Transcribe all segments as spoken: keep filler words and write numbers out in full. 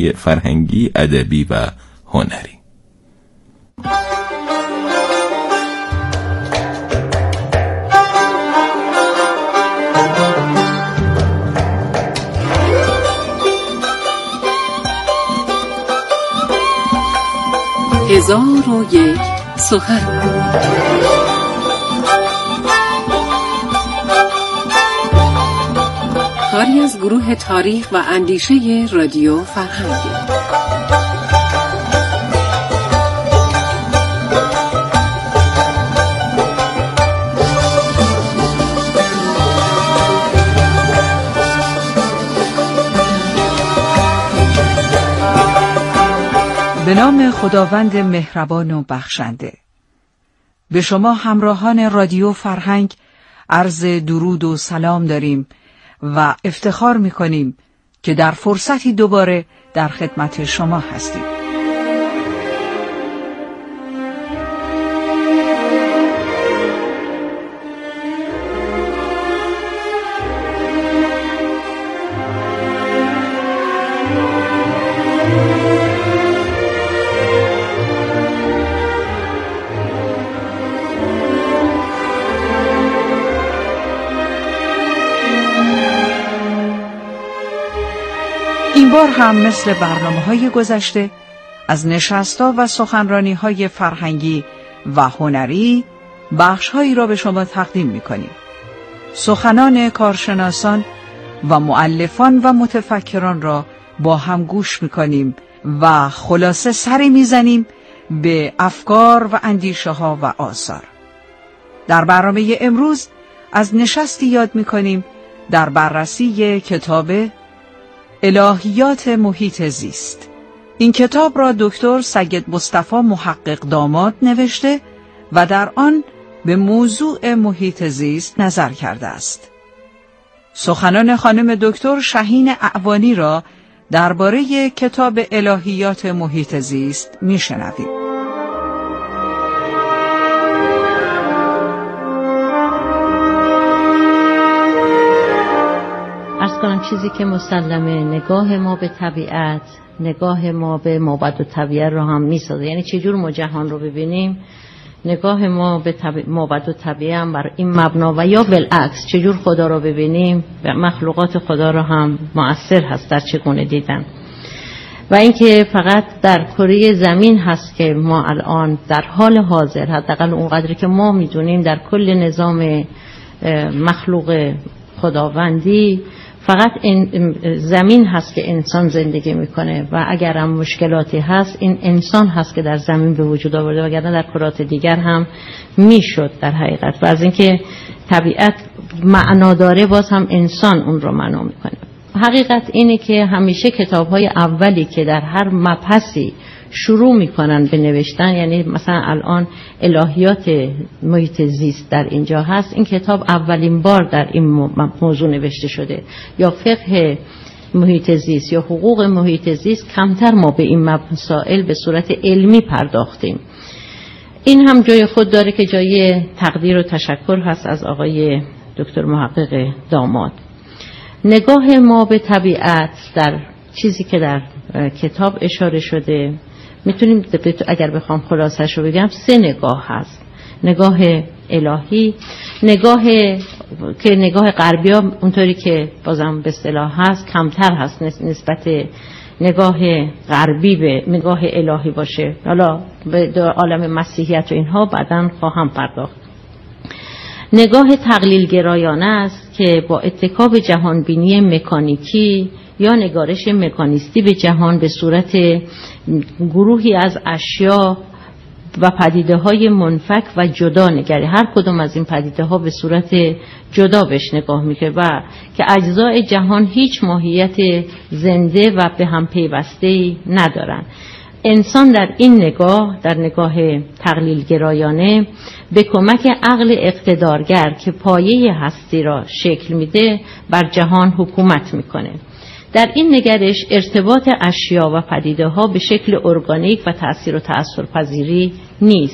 برنامه‌های فرهنگی، ادبی و هنری. هزار و یک سخن. کاری از گروه تاریخ و اندیشه رادیو فرهنگی. به نام خداوند مهربان و بخشنده. به شما همراهان رادیو فرهنگ عرض درود و سلام داریم و افتخار می‌کنیم که در فرصتی دوباره در خدمت شما هستیم. این بار هم مثل برنامه‌های گذشته از نشست‌ها و سخنرانی‌های فرهنگی و هنری بخش‌هایی را به شما تقدیم می‌کنیم. سخنان کارشناسان و مؤلفان و متفکران را با هم گوش می‌کنیم و خلاصه سری می‌زنیم به افکار و اندیشه‌ها و آثار. در برنامه امروز از نشستی یاد می‌کنیم در بررسی کتاب الهیات محیط زیست. این کتاب را دکتر سید مصطفی محقق داماد نوشته و در آن به موضوع محیط زیست نظر کرده است. سخنان خانم دکتر شهین اعوانی را درباره کتاب الهیات محیط زیست میشنویم. عرض کنم چیزی که مسلمه، نگاه ما به طبیعت، نگاه ما به مابعد و طبیعت رو هم میسازه. یعنی چجور ما جهان رو ببینیم، نگاه ما به طبیع... مابعد و طبیعت هم بر این مبنا و یا بالعکس چجور خدا رو ببینیم و مخلوقات خدا رو هم مؤثر هست در چگونه دیدن. و اینکه فقط در کره زمین هست که ما الان در حال حاضر، حداقل اونقدری که ما میدونیم، در کل نظام مخلوق خداوندی فقط این زمین هست که انسان زندگی میکنه و اگر هم مشکلاتی هست این انسان هست که در زمین به وجود آورده، وگرنه در کرات دیگر هم میشد در حقیقت. و از اینکه طبیعت معنا داره باز هم انسان اون رو معنا میکنه. حقیقت اینه که همیشه کتاب‌های اولی که در هر مبحثی شروع میکنن به نوشتن، یعنی مثلا الان الهیات محیط زیست در اینجا هست، این کتاب اولین بار در این موضوع نوشته شده. یا فقه محیط زیست یا حقوق محیط زیست، کمتر ما به این مسائل به صورت علمی پرداختیم. این هم جای خود داره که جای تقدیر و تشکر هست از آقای دکتر محقق داماد. نگاه ما به طبیعت در چیزی که در کتاب اشاره شده، میتونیم اگر بخوام خلاصش رو بگم سه نگاه هست. نگاه الهی، نگاه که نگاه غربی ها اونطوری که بازم به اصطلاح هست کمتر هست نسبت نگاه غربی به نگاه الهی باشه. حالا به عالم مسیحیت و اینها بعداً خواهم پرداخت. نگاه تقلیل گرایانه است که با اتکا به جهانبینی مکانیکی یا نگارش مکانیستی به جهان به صورت گروهی از اشیا و پدیده های منفک و جدا نگری، هر کدوم از این پدیده ها به صورت جدا بهش نگاه میکنه و که اجزای جهان هیچ ماهیت زنده و به هم پیوسته ندارن. انسان در این نگاه، در نگاه تقلیل گرایانه، به کمک عقل اقتدارگر که پایه هستی را شکل میده بر جهان حکومت میکنه. در این نگرش ارتباط اشیا و پدیده ها به شکل ارگانیک و تأثیر و تأثیر پذیری نیست،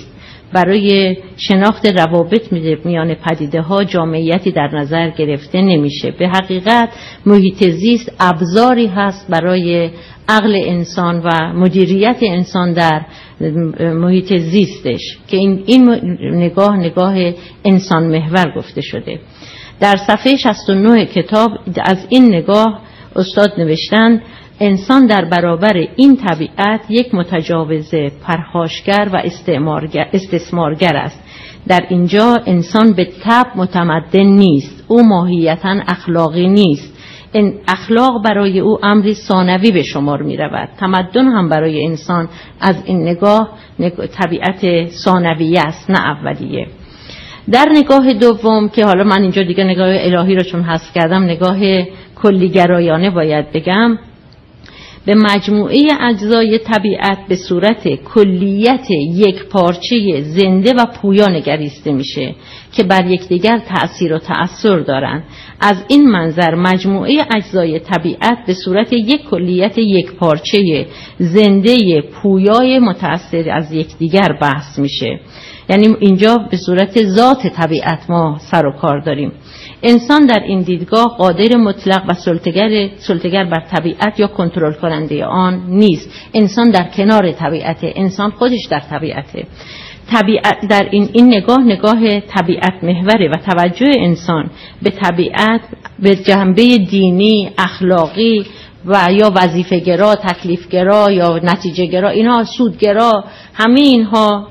برای شناخت روابط میان پدیده ها جامعیتی در نظر گرفته نمیشه. به حقیقت محیط زیست ابزاری هست برای عقل انسان و مدیریت انسان در محیط زیستش که این این نگاه نگاه انسان محور گفته شده. در صفحه شصت و نه کتاب از این نگاه استاد نوشتن انسان در برابر این طبیعت یک متجاوز پرخاشگر و استعمارگر استثمارگر است. در اینجا انسان به طبع متمدن نیست، او ماهیتاً اخلاقی نیست. این اخلاق برای او امری ثانوی به شمار می رود. تمدن هم برای انسان از این نگاه, نگاه طبیعت ثانویه است نه اولیه. در نگاه دوم که حالا من اینجا دیگه نگاه الهی رو چون حذف کردم نگاه کلیگرایانه باید بگم، به مجموعه اجزای طبیعت به صورت کلیت یک پارچه زنده و پویا نگریسته میشه که بر یکدیگر تأثیر و تأثیر دارن. از این منظر مجموعه اجزای طبیعت به صورت یک کلیت یک پارچه زنده پویای متأثر از یکدیگر بحث میشه. یعنی اینجا به صورت ذات طبیعت ما سر و کار داریم. انسان در این دیدگاه قادر مطلق و سلطه‌گر سلطه‌گر بر طبیعت یا کنترل کننده آن نیست. انسان در کنار طبیعته، انسان خودش در طبیعته. طبیعت در این این نگاه نگاه طبیعت محوره و توجه انسان به طبیعت به جنبه دینی، اخلاقی و یا وظیفه‌گرا، تکلیف‌گرا یا نتیجه‌گرا، اینا سودگرا، همه اینها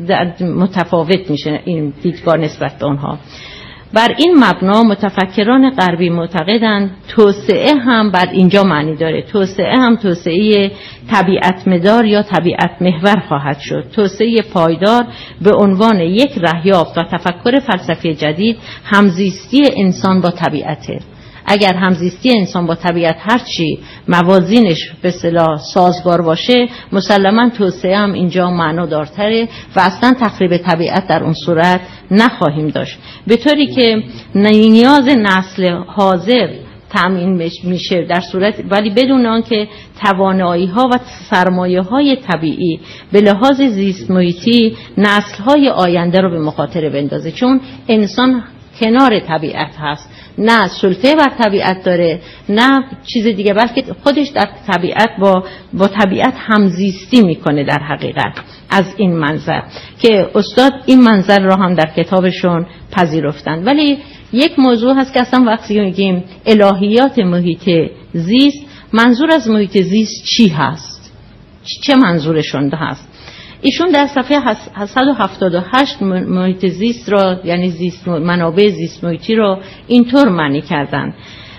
متفاوت میشه این دیدگاه نسبت به اونها. بر این مبنا متفکران غربی معتقدند توسعه هم بر اینجا معنی داره. توسعه هم توسعه طبیعت مدار یا طبیعت محور خواهد شد. توسعه پایدار به عنوان یک رهیافت و تفکر فلسفی جدید همزیستی انسان با طبیعته. اگر همزیستی انسان با طبیعت هرچی موازینش به اصطلاح سازگار باشه، مسلماً توسعه هم اینجا معنادارتره و اصلا تخریب طبیعت در اون صورت نخواهیم داشت. به طوری که نیاز نسل حاضر تامین میشه در صورت ولی بدون آنکه توانایی ها و سرمایه های طبیعی به لحاظ زیست محیطی نسل های آینده رو به مخاطره بندازه، چون انسان کنار طبیعت هست، نه سلطه بر طبیعت داره نه چیز دیگه، بلکه خودش در طبیعت با با طبیعت همزیستی میکنه در حقیقت. از این منظر که استاد این منظر رو هم در کتابشون پذیرفتن. ولی یک موضوع هست که اصلا وقتی میگیم الهیات محیط زیست، منظور از محیط زیست چی هست؟ چه منظورشون هست؟ ایشون در صفحه صد و هفتاد و هشت محیط زیست را، یعنی زیست منابع زیست محیطی را اینطور معنی کردن.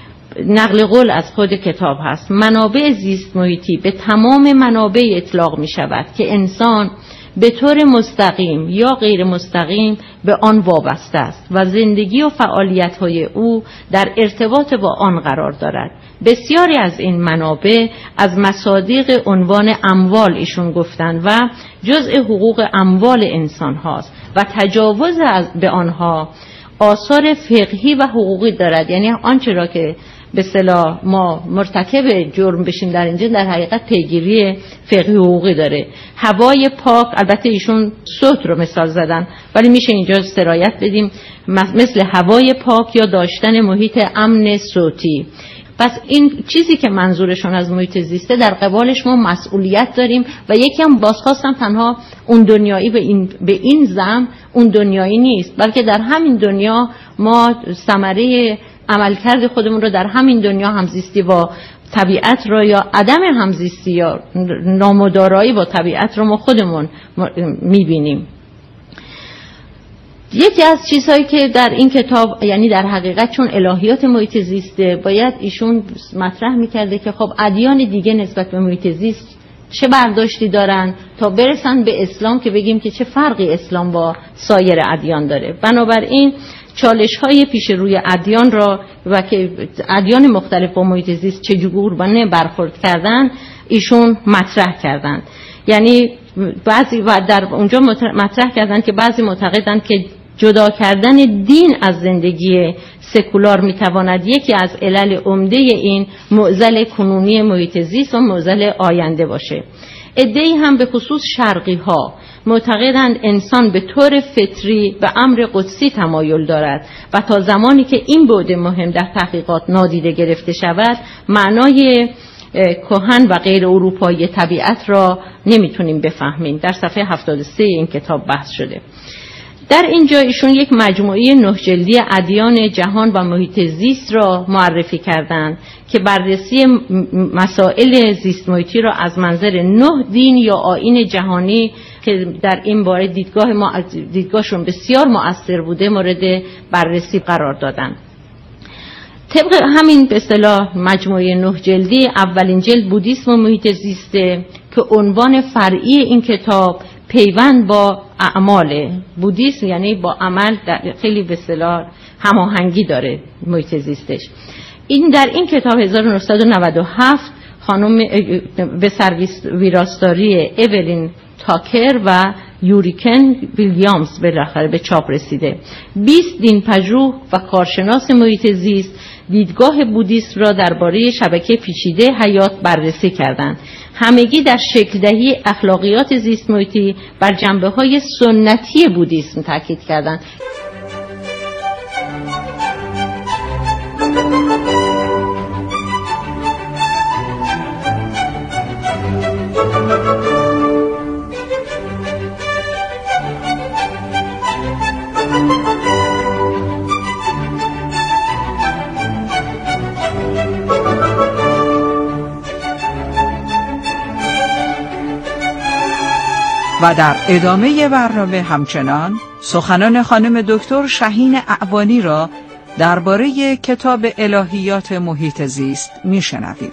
نقل قول از خود کتاب هست: منابع زیست محیطی به تمام منابع اطلاق می شود که انسان به طور مستقیم یا غیر مستقیم به آن وابسته است و زندگی و فعالیت‌های او در ارتباط با آن قرار دارد. بسیاری از این منابع از مصادیق عنوان اموال ایشون گفتند و جزء حقوق اموال انسان هاست و تجاوز از به آنها آثار فقهی و حقوقی دارد. یعنی آنچه را که به اصطلاح ما مرتکب جرم بشیم در اینجا در حقیقت پیگیری فقهی حقوقی داره. هوای پاک، البته ایشون صوت رو مثال زدن ولی میشه اینجا سرایت بدیم مثل هوای پاک یا داشتن محیط امن صوتی. پس این چیزی که منظورشون از محیط زیسته در قبالش ما مسئولیت داریم و یکی هم بازخواستم تنها اون دنیایی به این به این زم اون دنیایی نیست، بلکه در همین دنیا ما ثمره عملکرد خودمون رو در همین دنیا همزیستی با طبیعت رو یا عدم همزیستی یا نامدارایی با طبیعت رو ما خودمون میبینیم. یکی از چیزهایی که در این کتاب، یعنی در حقیقت چون الهیات محیط زیسته، باید ایشون مطرح میکرده که خب ادیان دیگه نسبت به محیط زیست چه برداشتی دارن تا برسن به اسلام که بگیم که چه فرقی اسلام با سایر ادیان داره. بنابراین چالش های پیش روی ادیان را و که ادیان مختلف با محیط زیست چجوری برخورد کردن ایشون مطرح کردن. یعنی بعضی و در اونجا مطرح کردن که بعضی معتقدن که جدا کردن دین از زندگی سکولار میتواند یکی از علل عمده این معضل کنونی محیط زیست و معضل آینده باشه. عده‌ای هم به خصوص شرقی ها معتقدند انسان به طور فطری به امر قدسی تمایل دارد و تا زمانی که این بعد مهم در تحقیقات نادیده گرفته شود معنای کهن و غیر اروپایی طبیعت را نمیتونیم بفهمیم. در صفحه هفتاد و سه این کتاب بحث شده. در اینجا ایشون یک مجموعه نه جلدی ادیان جهان و محیط زیست را معرفی کردند که بررسی مسائل زیست محیطی را از منظر نه دین یا آیین جهانی که در این باره دیدگاه ما دیدگاهشون بسیار مؤثر بوده مورد بررسی قرار دادند. طبق همین به اصطلاح مجموعه نه جلدی اولین جلد بودیسم و محیط زیسته که عنوان فرعی این کتاب پیوند با اعمال بودیسم، یعنی با عمل خیلی به اصطلاح هماهنگی داره محیط زیستش. این در این کتاب هزار و نهصد و نود و هفت خانم به سرویس ویراستاری اولین تاکر و یوریکن ویلیامز بالاخره به چاپ رسیده. بیست دین پژوه و کارشناس محیط زیست دیدگاه بودیسم را درباره شبکه پیچیده حیات بررسی کردند. همگی در شکل دهی اخلاقیات زیست محیطی بر جنبه‌های سنتی بودیسم تاکید کردند. و در ادامه برنامه همچنان سخنان خانم دکتر شهین اعوانی را درباره کتاب الهیات محیط زیست میشنویم.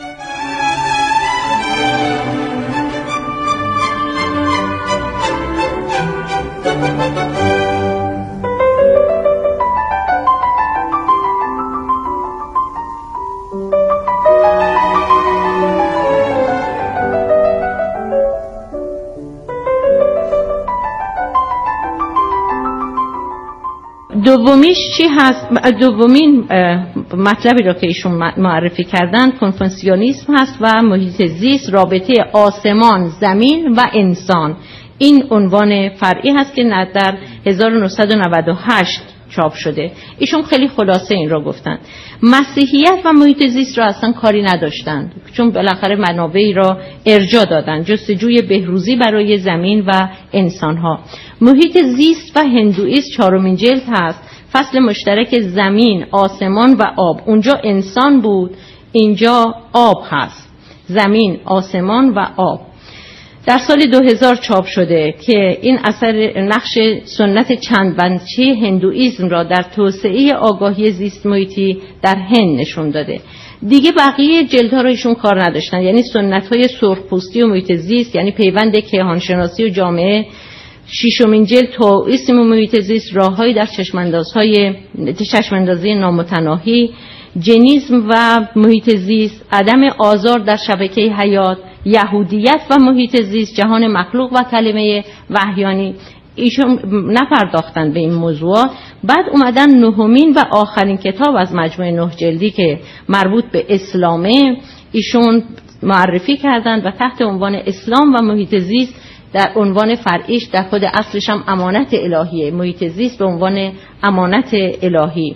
دومیش چی هست؟ دومین مطلبی را که ایشون معرفی کردن کنفوسیونیسم هست و محیط زیست، رابطه آسمان، زمین و انسان. این عنوان فرعی هست که در هزار و نهصد و نود و هشت چاپ شده. ایشون خیلی خلاصه این را گفتن. مسیحیت و محیط زیست را اصلا کاری نداشتند چون بالاخره منابعی را ارجاع دادند، جستجوی بهروزی برای زمین و انسانها. محیط زیست و هندوئیسم چهارمین جلد هست. فصل مشترک زمین، آسمان و آب. اونجا انسان بود، اینجا آب هست. زمین، آسمان و آب. در سال دو هزار چاپ شده که این اثر نقش سنت چند بنچه هندوئیسم را در توسعه آگاهی زیست محیطی در هند نشون داده. دیگه بقیه جلدها رو ایشون کار نداشتن، یعنی سنت‌های سرخپوستی و محیط زیست، یعنی پیوند کیهانشناسی و جامعه. ششمین جلد تائیسم و محیط زیست، راه‌هایی در چشماندازهای چشماندازی نامتناهی، جنیسم و محیط زیست، عدم آزار در شبکه حیات، یهودیت و محیط زیست، جهان مخلوق و کلمه وحیانی. ایشون نپرداختن به این موضوعات. بعد اومدن نهمین و آخرین کتاب از مجموعه نه جلدی که مربوط به اسلامه ایشون معرفی کردند و تحت عنوان اسلام و محیط زیست در عنوان فرعیش در خود اصلش هم امانت الهیه، محیط زیست به عنوان امانت الهی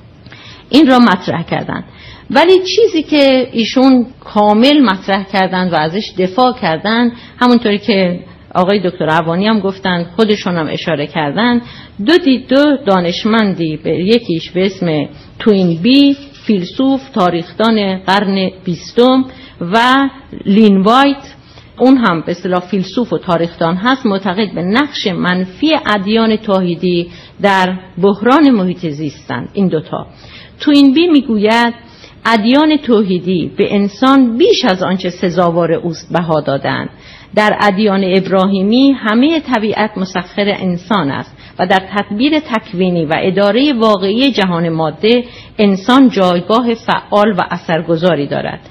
این را مطرح کردند. ولی چیزی که ایشون کامل مطرح کردن و ازش دفاع کردن، همونطوری که آقای دکتر اعوانی هم گفتن، خودشون هم اشاره کردن، دو دید دو دانشمندی، به یکیش به اسم توینبی، فیلسوف تاریخدان قرن بیستم، و لین وایت، اون هم به اصطلاح فیلسوف و تاریخدان هست، معتقد به نقش منفی ادیان توحیدی در بحران محیط زیستند. این دوتا. توینبی میگوید ادیان توحیدی به انسان بیش از آنچه سزاوار اوست بها دادند. در ادیان ابراهیمی همه طبیعت مسخر انسان است و در تدبیر تکوینی و اداره واقعی جهان ماده انسان جایگاه فعال و اثرگذاری دارد.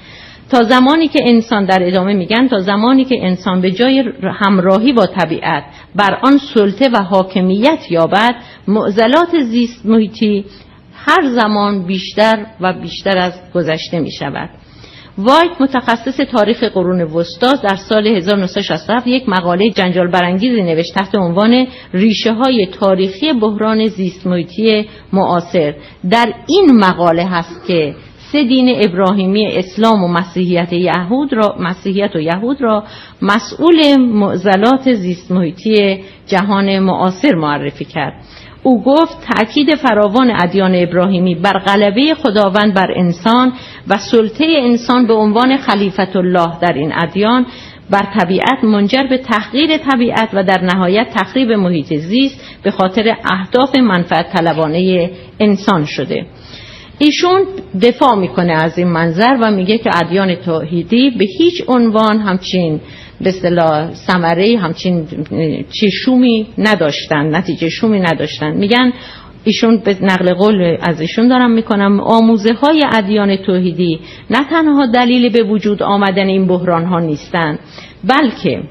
تا زمانی که انسان، در ادامه میگن، تا زمانی که انسان به جای همراهی با طبیعت بر آن سلطه و حاکمیت یابد، معضلات زیست محیطی هر زمان بیشتر و بیشتر از گذشته می شود. وایت، متخصص تاریخ قرون وسطا، در سال هزار و نهصد و شصت و هفت یک مقاله جنجال برانگیزی نوشت تحت عنوان ریشه های تاریخی بحران زیست محیطی معاصر. در این مقاله هست که سه دین ابراهیمی، اسلام و مسیحیت یهود را مسیحیت و یهود را مسئول معضلات زیست محیطی جهان معاصر معرفی کرد. او گفت تأکید فراوان ادیان ابراهیمی بر غلبه خداوند بر انسان و سلطه انسان به عنوان خلیفت الله در این ادیان بر طبیعت منجر به تحقیر طبیعت و در نهایت تخریب محیط زیست به خاطر اهداف منفعت طلبانه انسان شده. ایشون دفاع میکنه از این منظر و میگه که ادیان توحیدی به هیچ عنوان همچین به اصطلاح ثمره، همچین چه شومی نداشتن، نتیجه شومی نداشتن. میگن، ایشون به نقل قول از ایشون دارم میکنم، آموزه های ادیان توحیدی نه تنها دلیل به وجود آمدن این بحران ها نیستند، بلکه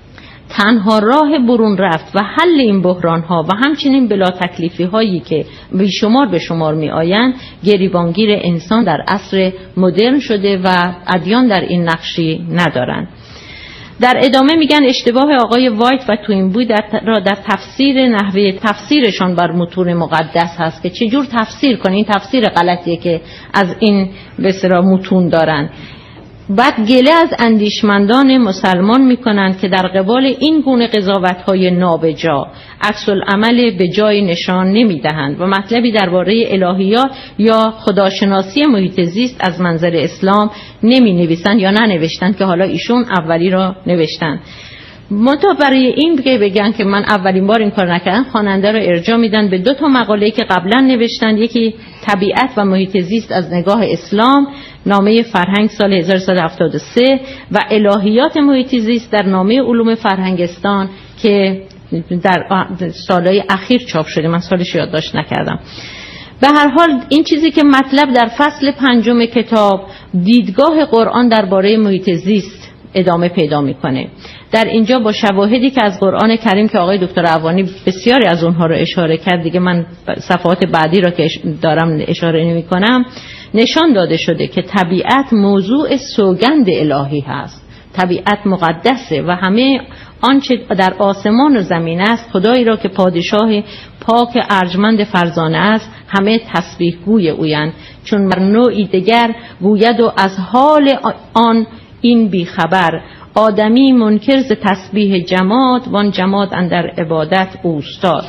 تنها راه برون رفت و حل این بحران ها و همچنین بلا تکلیفی هایی که بیشمار به شمار می آیند گریبانگیر انسان در عصر مدرن شده و ادیان در این نقشی ندارند. در ادامه میگن اشتباه آقای وایت و توینبوی در را در تفسیر نحوه تفسیرشان بر متون مقدس هست که چجور تفسیر کنن. این تفسیر غلطیه که از این به اصطلاح متون دارن. بعد گله از اندیشمندان مسلمان میکنند که در قبال این گونه قضاوت‌های نابجا عکس العمل به جای نشان نمیدهند و مطلبی درباره الهیات یا خداشناسی محیط زیست از منظر اسلام نمی نویسند یا ننوشتند که حالا ایشون اولی را نوشتند. منتها برای این که بگن که من اولین بار این کار نکردم، خواننده را ارجاع میدن به دو تا مقاله که قبلا نوشتند. یکی طبیعت و محیط زیست از نگاه اسلام، نامه فرهنگ سال هزار و سیصد و هفتاد و سه و الهیات محیط زیست در نامه علوم فرهنگستان که در سالهای اخیر چاپ شده. من سالش یادداشت نکردم. به هر حال این چیزی که مطلب در فصل پنجم کتاب، دیدگاه قرآن درباره محیط زیست ادامه پیدا میکنه. در اینجا با شواهدی که از قرآن کریم که آقای دکتر عوانی بسیاری از اونها رو اشاره کرد، دیگه من صفحات بعدی را که دارم اشاره نمی کنم، نشان داده شده که طبیعت موضوع سوگند الهی هست. طبیعت مقدسه و همه آنچه در آسمان و زمین است خدایی را که پادشاه پاک ارجمند فرزانه است همه تسبیح گوی اویند، چون بر نوعی دیگر گوید و از حال آن این بیخبر، آدمی منکر ز تسبیح جماد وان جماد اندر عبادت اوستاد.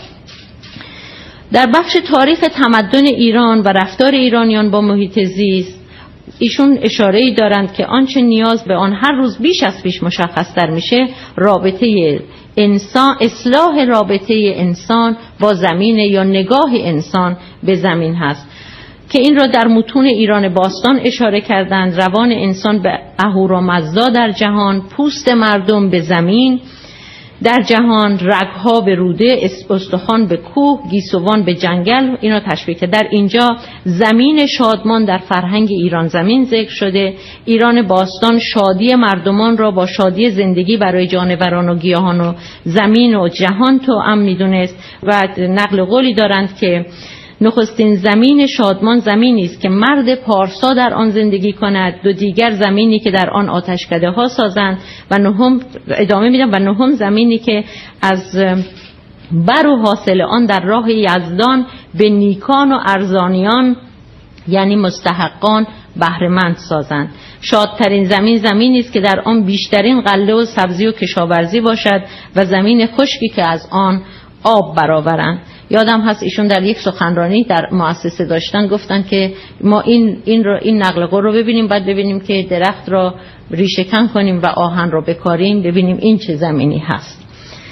در بخش تاریخ تمدن ایران و رفتار ایرانیان با محیط زیست ایشون اشاره‌ای دارند که آنچه نیاز به آن هر روز بیش از پیش مشخص‌تر میشه رابطه انسان، اصلاح رابطه انسان با زمین یا نگاه انسان به زمین هست که این را در متون ایران باستان اشاره کردند. روان انسان به اهورامزدا در جهان، پوست مردم به زمین در جهان، رگها به روده، استخوان به کوه، گیسوان به جنگل، اینا تشبیه کرد. در اینجا زمین شادمان در فرهنگ ایران زمین ذکر شده. ایران باستان شادی مردمان را با شادی زندگی برای جانوران و گیاهان و زمین و جهان توأم میدونست و نقل قولی دارند که نخستین زمین شادمان زمینی است که مرد پارسا در آن زندگی کند، دو دیگر زمینی که در آن آتشکده ها سازند و نهم ادامه میدم و نهم زمینی که از بر و حاصل آن در راه یزدان به نیکان و ارزانیان یعنی مستحقان بهره‌مند سازند. شادترین زمین زمینی است که در آن بیشترین غله و سبزی و کشاورزی باشد و زمین خشکی که از آن آب برآورند. یادم هست ایشون در یک سخنرانی در مؤسسه داشتن گفتن که ما این این رو این نقل قول رو ببینیم، بعد ببینیم که درخت را ریشه کن کنیم و آهن رو بکاریم، ببینیم این چه زمینی هست.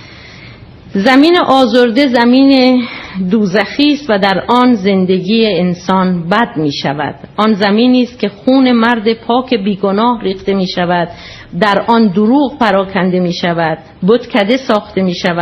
زمین آزرده زمین دوزخی است و در آن زندگی انسان بد می شود. آن زمینی است که خون مرد پاک بیگناه ریخته می شود، در آن دروغ پراکنده می شود، بتکده ساخته می شود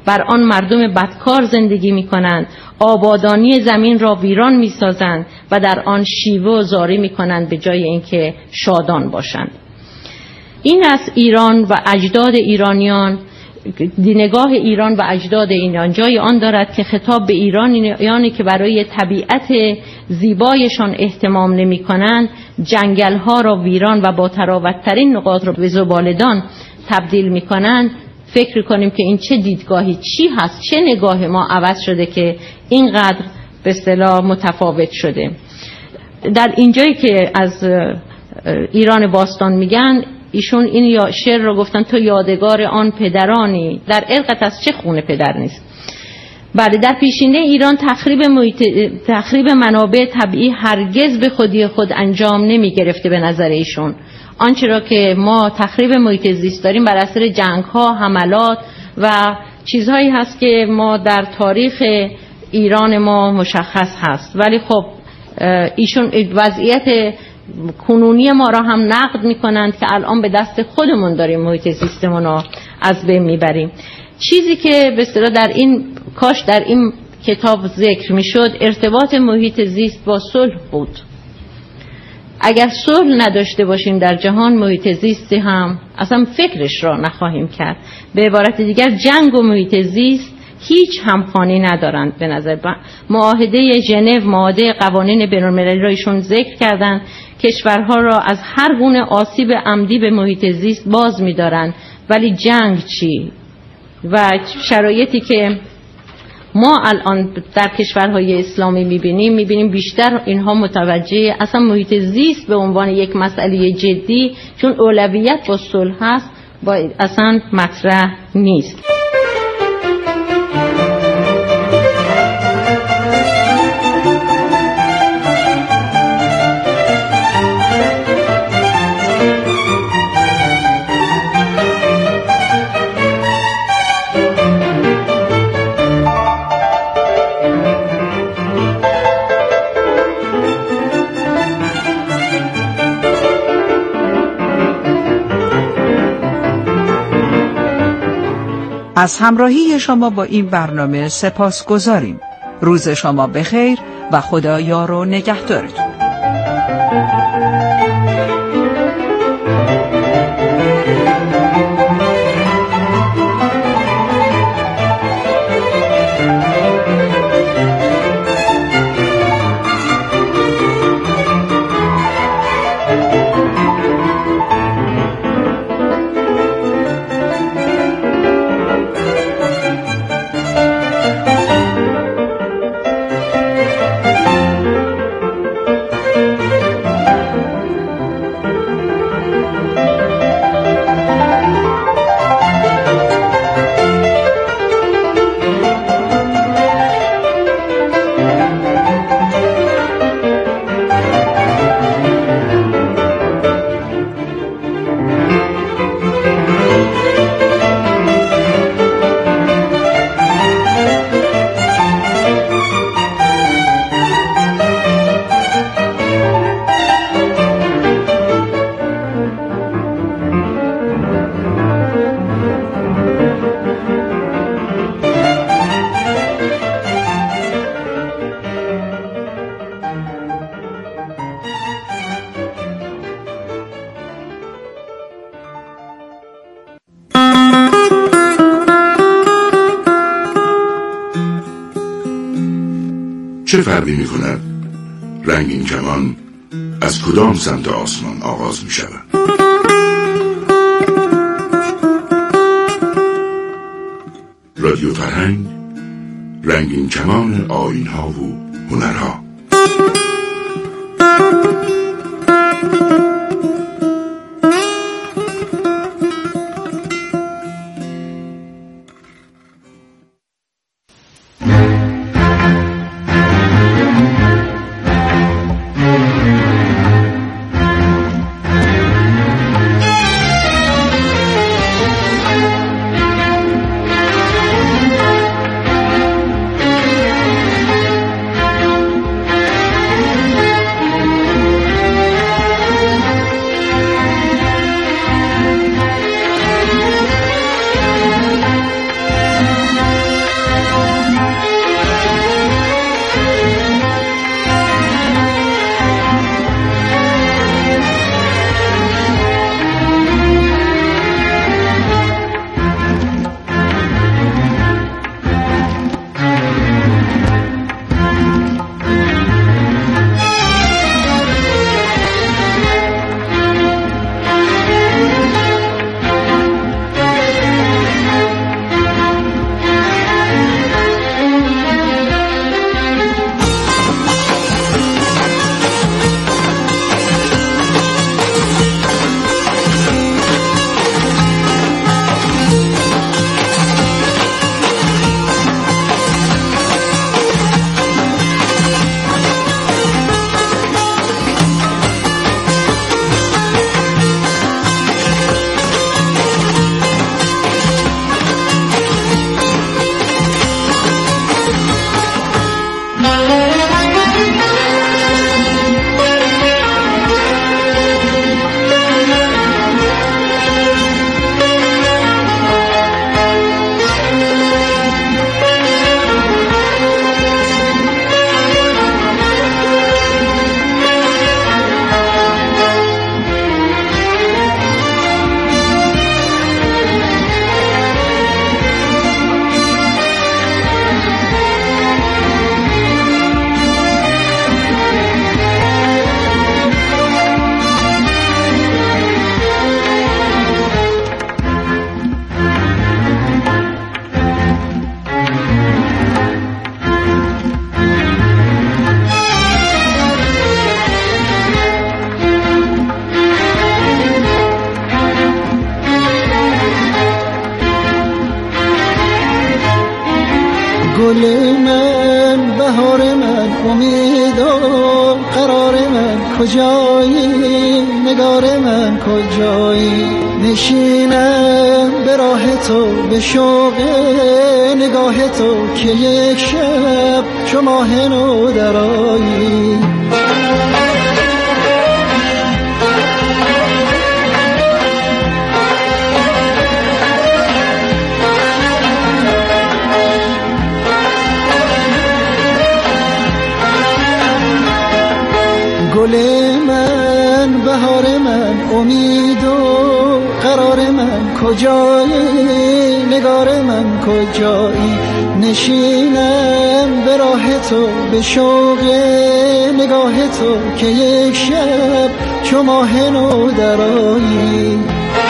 بر آن مردم بدکار زندگی می‌کنند، آبادانی زمین را ویران می‌سازند و در آن شیوه و زاری می‌کنند به جای اینکه شادان باشند. این از ایران و اجداد ایرانیان، نگاه ایران و اجداد ایران جای آن دارد که خطاب به ایرانیانی که برای طبیعت زیبایشان احتمام نمی کنند، جنگل ها را ویران و با تراوت‌ترین نقاط را به زباله‌دان تبدیل می کنند، فکر کنیم که این چه دیدگاهی چی هست، چه نگاه ما عوض شده که اینقدر به اصطلاح متفاوت شده. در اینجایی که از ایران باستان میگن، ایشون این یا شعر رو گفتن تو یادگار آن پدرانی، در ارقت از چه خونه پدر نیست. بله، در پیشینه ایران تخریب محیط، تخریب منابع طبیعی هرگز به خودی خود انجام نمی گرفته به نظر ایشون. آنچه را که ما تخریب محیط زیست داریم بر اثر جنگ ها، حملات و چیزهایی هست که ما در تاریخ ایران ما مشخص هست. ولی خب ایشون وضعیت کنونی ما را هم نقد میکنند که الان به دست خودمون داریم محیط زیستمون رو از بین میبریم. چیزی که به اصطلاح در این کاش در این کتاب ذکر میشد ارتباط محیط زیست با صلح بود. اگر صلح نداشته باشیم در جهان، محیط زیستی هم اصلا فکرش را نخواهیم کرد. به عبارت دیگر جنگ و محیط زیست هیچ همخوانی ندارند. به نظر معاهده ژنو، معاهده قوانین بین‌المللی را ایشون ذکر کردند، کشورها را از هر گونه آسیب عمدی به محیط زیست باز می‌دارند، ولی جنگ چی؟ و شرایطی که ما الان در کشورهای اسلامی می‌بینیم می‌بینیم بیشتر اینها متوجه اصلا محیط زیست به عنوان یک مسئله جدی، چون اولویت با صلح هست، با اصلا مطرح نیست. از همراهی شما با این برنامه سپاسگزاریم. روز شما بخیر و خدا یار و نگهدارتون. چه فرقی می کند رنگین کمان از کدام سمت آسمان آغاز می شود؟ رادیو فرهنگ، رنگین کمان آیین‌ها و هنرها. گل من، بهار من، امید و قرار من کجایی؟ نگار من کجایی؟ نشینم به راه تو به شوق نگاه تو که یک شب چو ماه نو درآیی. گل من، بهار من، امید و قرار من کجایی؟ نگار من کجایی؟ نشینم به راه تو به شوق نگاه تو که یک شب چو ماه نو درآیی.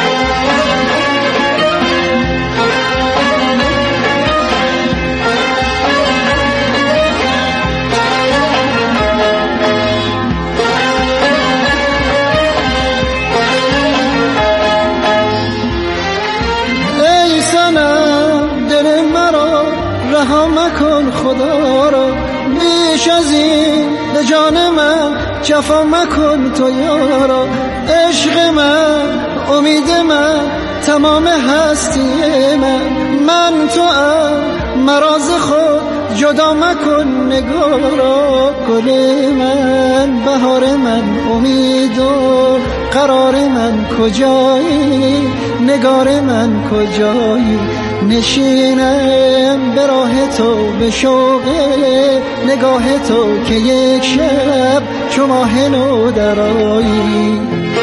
رها مکن خدا را، بیش از این به جان من جفا مکن تو یارا. عشق من، امید من، تمام هستی من، من تو ام مراز خود جدا مکن نگارا. گل من، بهار من، امید و قرار من کجایی؟ نگار من کجایی؟ نشینم به راه تو به شوق نگاه تو که یک شب چو ماه نو درآیی.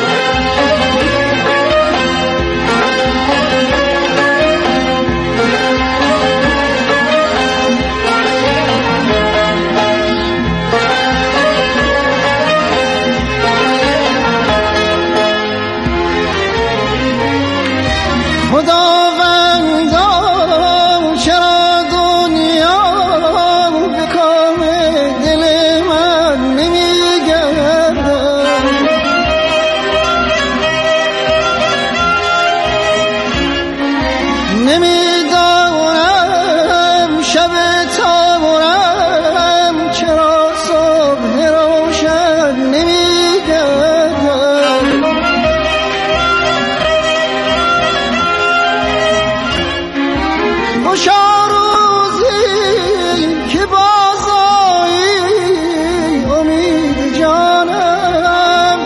نمیدانم شب تابونم چرا صبح روشن نمیگردم. خوشا روزی که بازایی امید جانم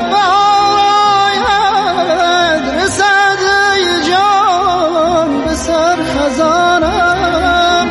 باید رسد جان به سر خزانم.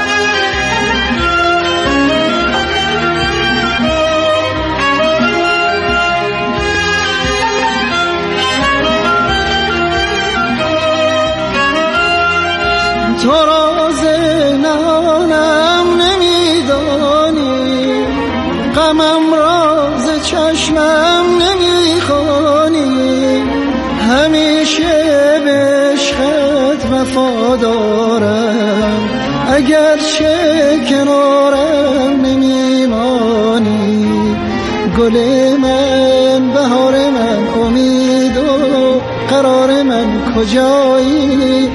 تو راز نهانم نمیدانی، غمم راز چشمم نمیخوانی. همیشه به عشقت وفادارم اگرچه کنارم نمیمانی. گل من، بهار من، امید و قرار من کجایی؟